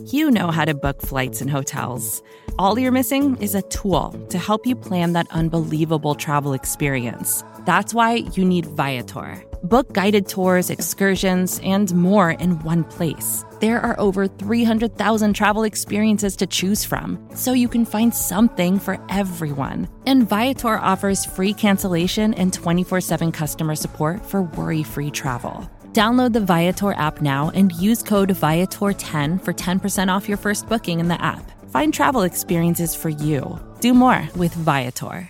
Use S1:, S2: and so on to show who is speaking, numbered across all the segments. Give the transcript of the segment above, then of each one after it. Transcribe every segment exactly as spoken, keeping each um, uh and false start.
S1: You know how to book flights and hotels. All you're missing is a tool to help you plan that unbelievable travel experience. That's why you need Viator. Book guided tours, excursions, and more in one place. There are over three hundred thousand travel experiences to choose from, so you can find something for everyone. And Viator offers free cancellation and twenty-four seven customer support for worry-free travel. Download the Viator app now and use code Viator ten for ten percent off your first booking in the app. Find travel experiences for you. Do more with Viator.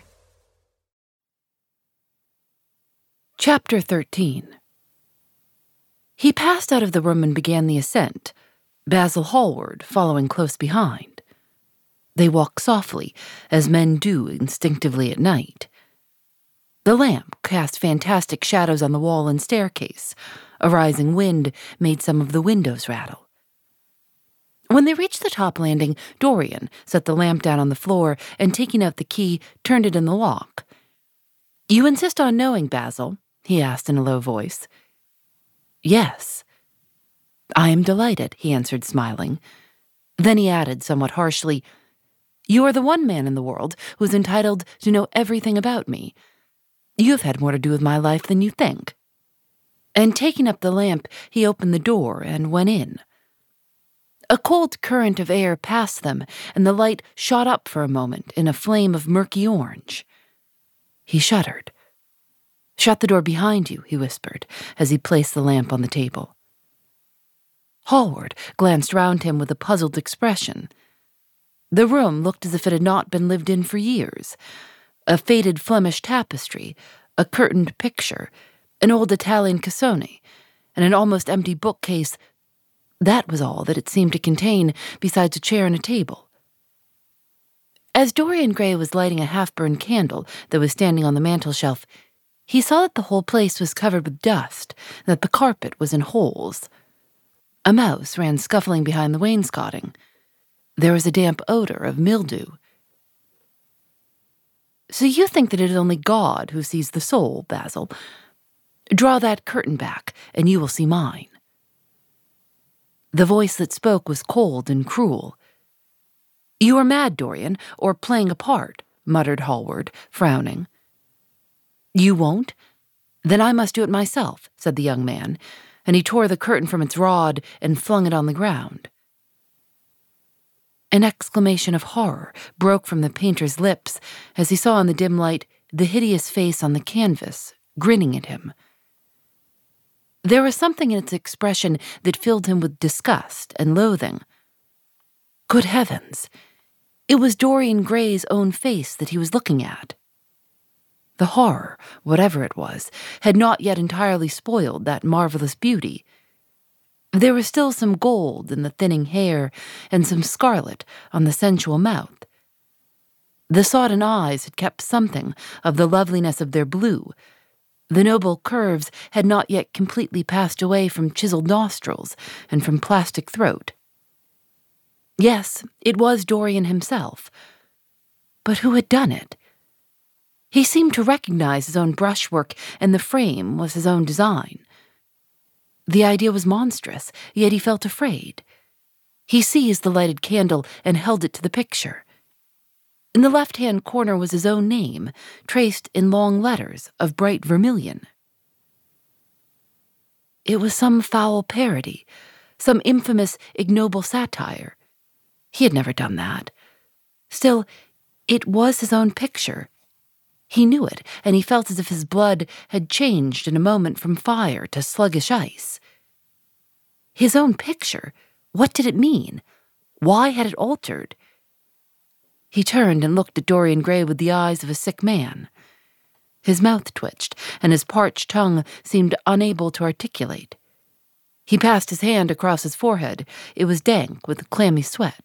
S2: Chapter thirteen. He passed out of the room and began the ascent, Basil Hallward following close behind. They walked softly, as men do instinctively at night. The lamp cast fantastic shadows on the wall and staircase. A rising wind made some of the windows rattle. When they reached the top landing, Dorian set the lamp down on the floor and, taking out the key, turned it in the lock. "You insist on knowing, Basil?" he asked in a low voice. "Yes." "I am delighted," he answered, smiling. Then he added, somewhat harshly, "You are the one man in the world who is entitled to know everything about me. You have had more to do with my life than you think." And taking up the lamp, he opened the door and went in. A cold current of air passed them, and the light shot up for a moment in a flame of murky orange. He shuddered. "Shut the door behind you," he whispered, as he placed the lamp on the table. Hallward glanced round him with a puzzled expression. The room looked as if it had not been lived in for years. A faded Flemish tapestry, a curtained picture, an old Italian cassone, and an almost empty bookcase. That was all that it seemed to contain, besides a chair and a table. As Dorian Gray was lighting a half-burned candle that was standing on the mantel-shelf, he saw that the whole place was covered with dust, and that the carpet was in holes. A mouse ran scuffling behind the wainscoting. There was a damp odor of mildew. "So you think that it is only God who sees the soul, Basil? Draw that curtain back, and you will see mine." The voice that spoke was cold and cruel. "You are mad, Dorian, or playing a part," muttered Hallward, frowning. "You won't? Then I must do it myself," said the young man, and he tore the curtain from its rod and flung it on the ground. An exclamation of horror broke from the painter's lips as he saw in the dim light the hideous face on the canvas, grinning at him. There was something in its expression that filled him with disgust and loathing. Good heavens! It was Dorian Gray's own face that he was looking at. The horror, whatever it was, had not yet entirely spoiled that marvelous beauty. There was still some gold in the thinning hair and some scarlet on the sensual mouth. The sodden eyes had kept something of the loveliness of their blue. The noble curves had not yet completely passed away from chiseled nostrils and from plastic throat. Yes, it was Dorian himself. But who had done it? He seemed to recognize his own brushwork, and the frame was his own design. The idea was monstrous, yet he felt afraid. He seized the lighted candle and held it to the picture. In the left-hand corner was his own name, traced in long letters of bright vermilion. It was some foul parody, some infamous, ignoble satire. He had never done that. Still, it was his own picture. He knew it, and he felt as if his blood had changed in a moment from fire to sluggish ice. His own picture? What did it mean? Why had it altered? He turned and looked at Dorian Gray with the eyes of a sick man. His mouth twitched, and his parched tongue seemed unable to articulate. He passed his hand across his forehead. It was dank with clammy sweat.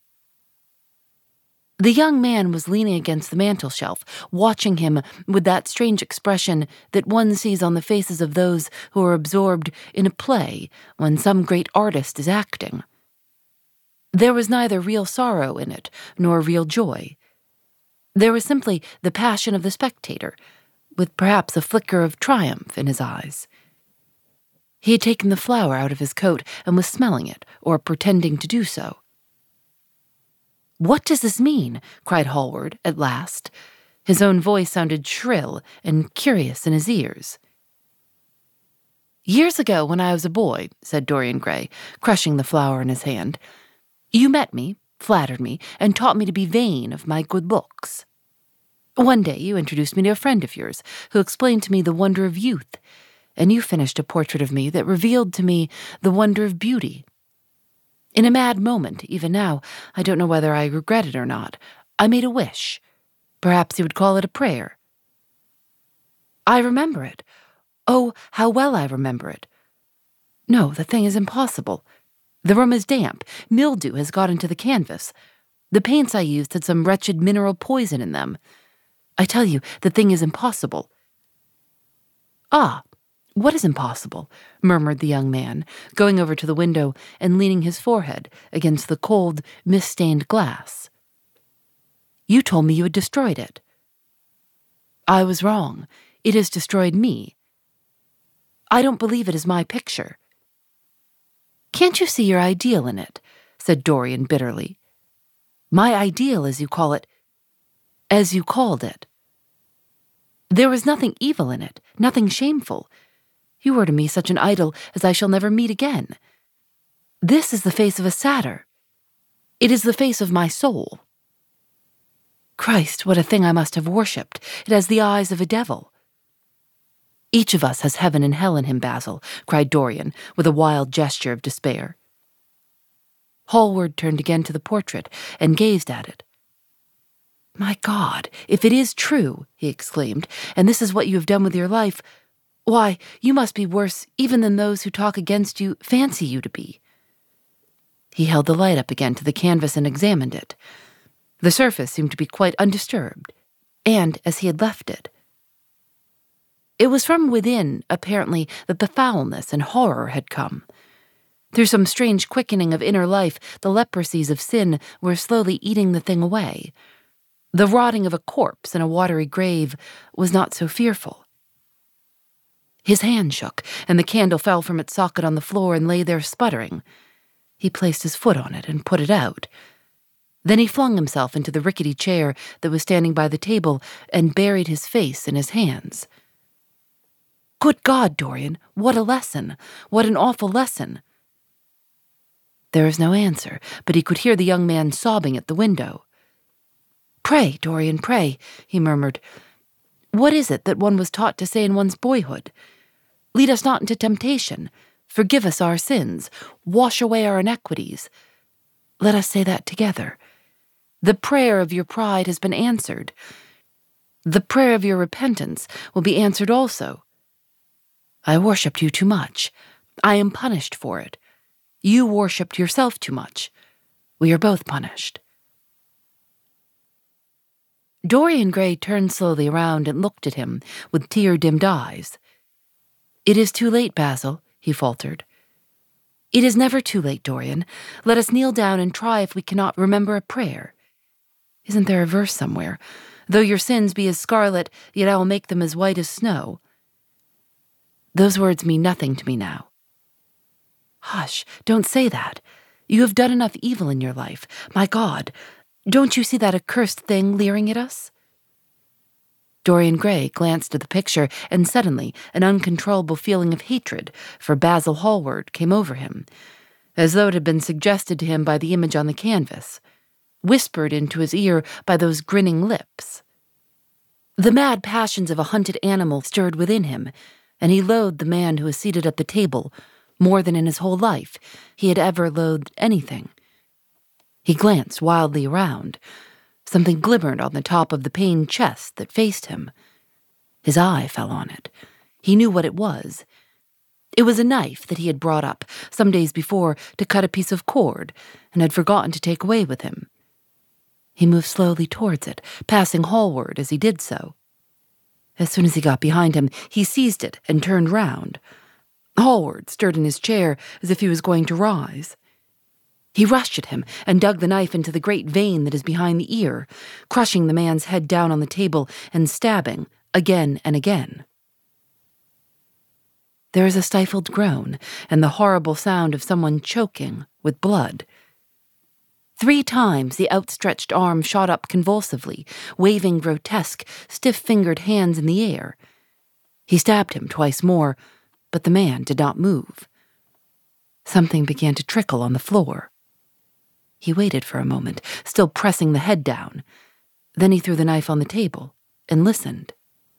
S2: The young man was leaning against the mantel-shelf, watching him with that strange expression that one sees on the faces of those who are absorbed in a play when some great artist is acting. There was neither real sorrow in it, nor real joy. There was simply the passion of the spectator, with perhaps a flicker of triumph in his eyes. He had taken the flower out of his coat and was smelling it, or pretending to do so. "What does this mean?" cried Hallward, at last. His own voice sounded shrill and curious in his ears. "Years ago, when I was a boy," said Dorian Gray, crushing the flower in his hand, "you met me, flattered me, and taught me to be vain of my good looks. One day you introduced me to a friend of yours, who explained to me the wonder of youth, and you finished a portrait of me that revealed to me the wonder of beauty. In a mad moment, even now, I don't know whether I regret it or not, I made a wish. Perhaps you would call it a prayer. I remember it. Oh, how well I remember it. No, the thing is impossible. The room is damp. Mildew has got into the canvas. The paints I used had some wretched mineral poison in them. I tell you, the thing is impossible." "Ah, what is impossible?" murmured the young man, going over to the window and leaning his forehead against the cold, mist-stained glass. "You told me you had destroyed it." "I was wrong. It has destroyed me. I don't believe it is my picture." "Can't you see your ideal in it?" said Dorian bitterly. "My ideal, as you call it, as you called it. There was nothing evil in it, nothing shameful. You were to me such an idol as I shall never meet again. This is the face of a satyr. It is the face of my soul. Christ, what a thing I must have worshipped. It has the eyes of a devil." "Each of us has heaven and hell in him, Basil," cried Dorian, with a wild gesture of despair. Hallward turned again to the portrait and gazed at it. "My God, if it is true," he exclaimed, "and this is what you have done with your life, why, you must be worse even than those who talk against you fancy you to be." He held the light up again to the canvas and examined it. The surface seemed to be quite undisturbed, and as he had left it. It was from within, apparently, that the foulness and horror had come. Through some strange quickening of inner life, the leprosies of sin were slowly eating the thing away. The rotting of a corpse in a watery grave was not so fearful. His hand shook, and the candle fell from its socket on the floor and lay there sputtering. He placed his foot on it and put it out. Then he flung himself into the rickety chair that was standing by the table and buried his face in his hands. "Good God, Dorian, what a lesson! What an awful lesson!" There was no answer, but he could hear the young man sobbing at the window. "Pray, Dorian, pray," he murmured. "What is it that one was taught to say in one's boyhood? Lead us not into temptation. Forgive us our sins. Wash away our iniquities. Let us say that together. The prayer of your pride has been answered. The prayer of your repentance will be answered also. I worshipped you too much. I am punished for it. You worshipped yourself too much. We are both punished." Dorian Gray turned slowly around and looked at him with tear-dimmed eyes. "It is too late, Basil," he faltered. "It is never too late, Dorian. Let us kneel down and try if we cannot remember a prayer. Isn't there a verse somewhere? Though your sins be as scarlet, yet I will make them as white as snow. Those words mean nothing to me now." "Hush, don't say that. You have done enough evil in your life. My God, don't you see that accursed thing leering at us?" Dorian Gray glanced at the picture, and suddenly an uncontrollable feeling of hatred for Basil Hallward came over him, as though it had been suggested to him by the image on the canvas, whispered into his ear by those grinning lips. The mad passions of a hunted animal stirred within him, and he loathed the man who was seated at the table more than in his whole life he had ever loathed anything. He glanced wildly around. Something glimmered on the top of the paned chest that faced him. His eye fell on it. He knew what it was. It was a knife that he had brought up some days before to cut a piece of cord and had forgotten to take away with him. He moved slowly towards it, passing Hallward as he did so. As soon as he got behind him, he seized it and turned round. Hallward stirred in his chair as if he was going to rise. He rushed at him and dug the knife into the great vein that is behind the ear, crushing the man's head down on the table and stabbing again and again. There was a stifled groan and the horrible sound of someone choking with blood. Three times the outstretched arm shot up convulsively, waving grotesque, stiff-fingered hands in the air. He stabbed him twice more, but the man did not move. Something began to trickle on the floor. He waited for a moment, still pressing the head down. Then he threw the knife on the table and listened.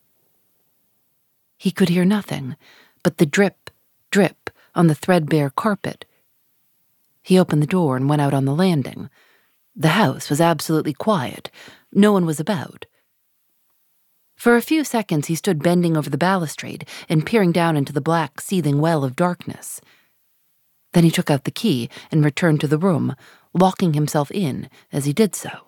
S2: He could hear nothing but the drip, drip on the threadbare carpet. He opened the door and went out on the landing. The house was absolutely quiet. No one was about. For a few seconds he stood bending over the balustrade and peering down into the black, seething well of darkness. Then he took out the key and returned to the room, locking himself in as he did so.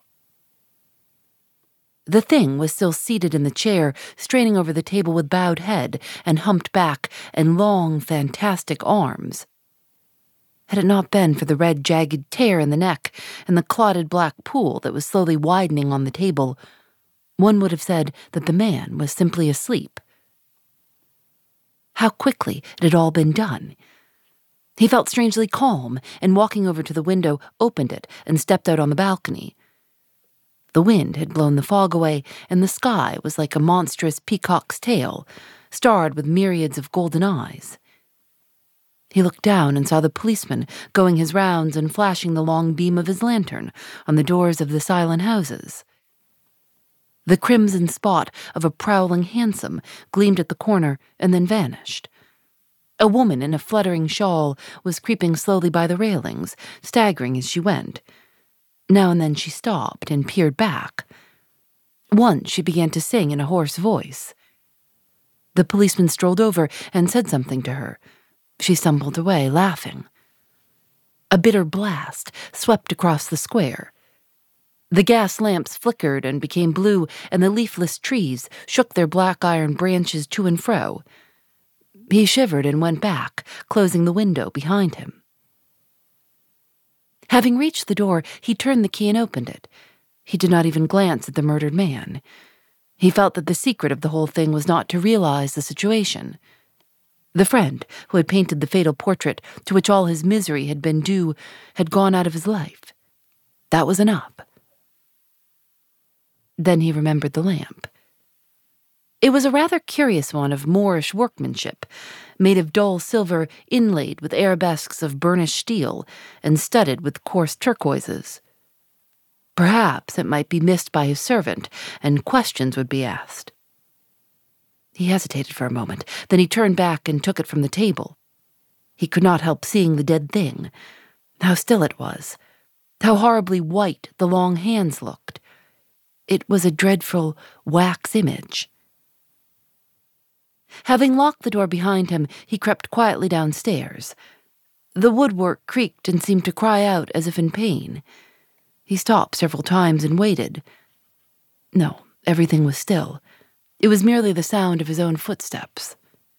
S2: The thing was still seated in the chair, straining over the table with bowed head and humped back and long, fantastic arms. Had it not been for the red, jagged tear in the neck and the clotted black pool that was slowly widening on the table, one would have said that the man was simply asleep. How quickly it had all been done. He felt strangely calm, and walking over to the window, opened it and stepped out on the balcony. The wind had blown the fog away, and the sky was like a monstrous peacock's tail, starred with myriads of golden eyes. He looked down and saw the policeman going his rounds and flashing the long beam of his lantern on the doors of the silent houses. The crimson spot of a prowling hansom gleamed at the corner and then vanished. A woman in a fluttering shawl was creeping slowly by the railings, staggering as she went. Now and then she stopped and peered back. Once she began to sing in a hoarse voice. The policeman strolled over and said something to her. She stumbled away, laughing. A bitter blast swept across the square. The gas lamps flickered and became blue, and the leafless trees shook their black iron branches to and fro. He shivered and went back, closing the window behind him. Having reached the door, he turned the key and opened it. He did not even glance at the murdered man. He felt that the secret of the whole thing was not to realize the situation. The friend who had painted the fatal portrait to which all his misery had been due had gone out of his life. That was enough. Then he remembered the lamp. It was a rather curious one of Moorish workmanship, made of dull silver inlaid with arabesques of burnished steel and studded with coarse turquoises. Perhaps it might be missed by his servant, and questions would be asked. He hesitated for a moment, then he turned back and took it from the table. He could not help seeing the dead thing. How still it was. How horribly white the long hands looked. It was a dreadful wax image. Having locked the door behind him, he crept quietly downstairs. The woodwork creaked and seemed to cry out as if in pain. He stopped several times and waited. No, everything was still. It was merely the sound of his own footsteps.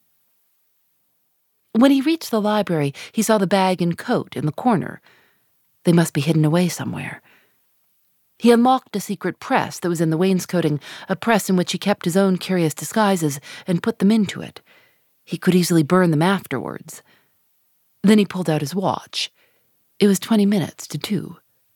S2: When he reached the library, he saw the bag and coat in the corner. They must be hidden away somewhere. He unlocked a secret press that was in the wainscoting, a press in which he kept his own curious disguises, and put them into it. He could easily burn them afterwards. Then he pulled out his watch. It was twenty minutes to two.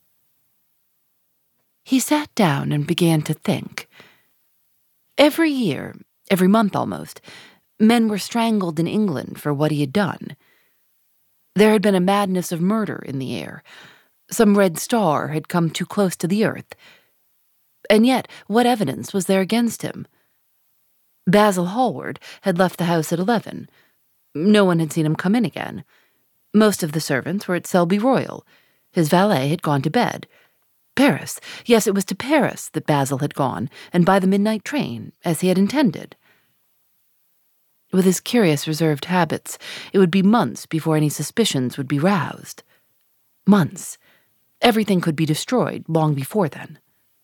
S2: He sat down and began to think. Every year, every month almost, men were strangled in England for what he had done. There had been a madness of murder in the air. Some red star had come too close to the earth. And yet, what evidence was there against him? Basil Hallward had left the house at eleven. No one had seen him come in again. Most of the servants were at Selby Royal. His valet had gone to bed. Paris, yes, it was to Paris that Basil had gone, and by the midnight train, as he had intended. With his curious reserved habits, it would be months before any suspicions would be roused. Months. Everything could be destroyed long before then.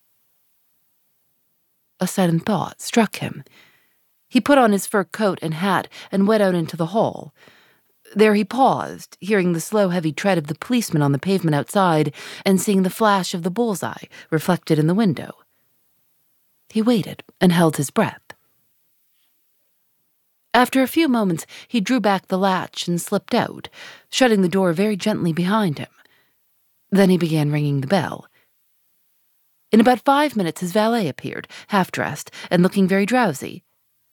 S2: A sudden thought struck him. He put on his fur coat and hat and went out into the hall. There he paused, hearing the slow, heavy tread of the policeman on the pavement outside and seeing the flash of the bullseye reflected in the window. He waited and held his breath. After a few moments, he drew back the latch and slipped out, shutting the door very gently behind him. Then he began ringing the bell. In about five minutes, his valet appeared, half-dressed and looking very drowsy.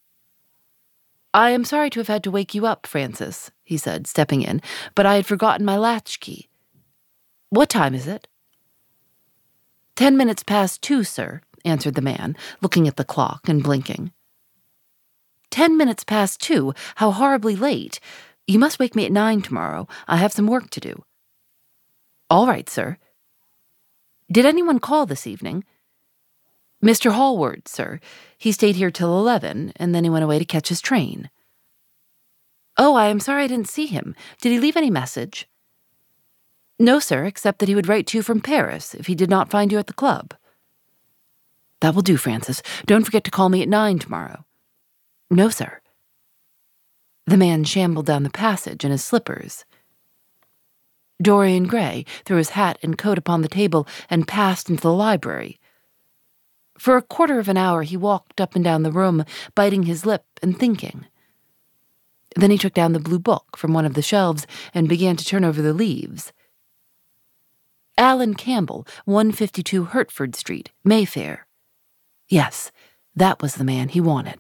S2: "I am sorry to have had to wake you up, Francis," he said, stepping in, "but I had forgotten my latchkey. What time is it?" Ten minutes past two, sir," answered the man, looking at the clock and blinking. Ten minutes past two? How horribly late. You must wake me at nine tomorrow. I have some work to do." "All right, sir." "Did anyone call this evening?" "Mister Hallward, sir. He stayed here till eleven, and then he went away to catch his train." "Oh, I am sorry I didn't see him. Did he leave any message?" "No, sir, except that he would write to you from Paris if he did not find you at the club." "That will do, Francis. Don't forget to call me at nine tomorrow." "No, sir." The man shambled down the passage in his slippers. Dorian Gray threw his hat and coat upon the table and passed into the library. For a quarter of an hour he walked up and down the room, biting his lip and thinking. Then he took down the blue book from one of the shelves and began to turn over the leaves. Alan Campbell, one fifty-two Hertford Street, Mayfair. Yes, that was the man he wanted.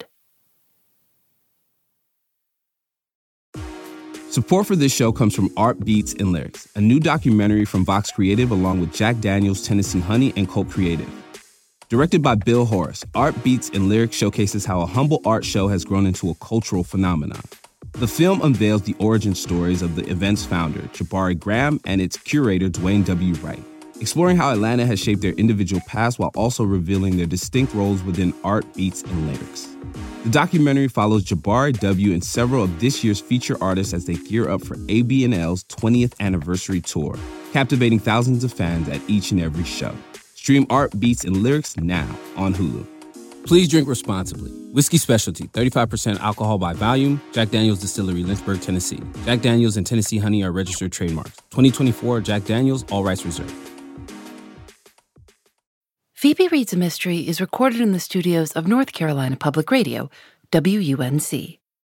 S3: Support for this show comes from Art Beats and Lyrics, a new documentary from Vox Creative along with Jack Daniels, Tennessee Honey, and Cult Creative. Directed by Bill Horace, Art Beats and Lyrics showcases how a humble art show has grown into a cultural phenomenon. The film unveils the origin stories of the event's founder, Jabari Graham, and its curator, Dwayne W. Wright, exploring how Atlanta has shaped their individual paths while also revealing their distinct roles within art, beats, and lyrics. The documentary follows Jabari W. and several of this year's feature artists as they gear up for A B N L's twentieth anniversary tour, captivating thousands of fans at each and every show. Stream Art, Beats, and Lyrics now on Hulu. Please drink responsibly. Whiskey Specialty, thirty-five percent alcohol by volume. Jack Daniels Distillery, Lynchburg, Tennessee. Jack Daniels and Tennessee Honey are registered trademarks. twenty twenty-four Jack Daniels, all rights reserved.
S2: Phoebe Reads a Mystery is recorded in the studios of North Carolina Public Radio, W U N C.